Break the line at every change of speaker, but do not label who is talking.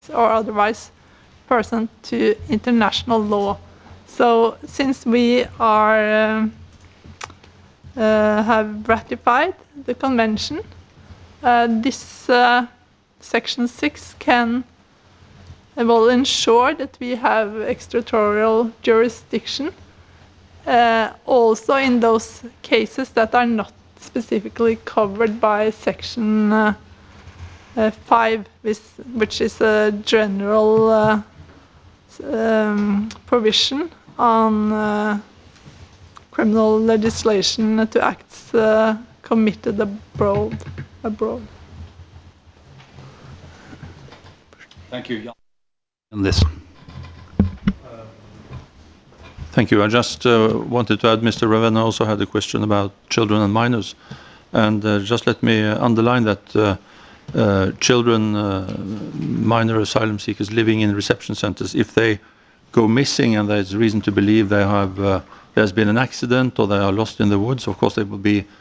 or otherwise person to international law. So since we are have ratified the convention, this section 6 will ensure that we have extraterritorial jurisdiction also in those cases that are not specifically covered by section 5, which is a general provision on criminal legislation to acts committed abroad.
Thank you. On this. Thank you. I just wanted to add, Mr. Ravenna also had a question about children and minors. And just let me underline that children, minor asylum seekers living in reception centers, if they go missing and there's reason to believe they have there's been an accident or they are lost in the woods, of course they will be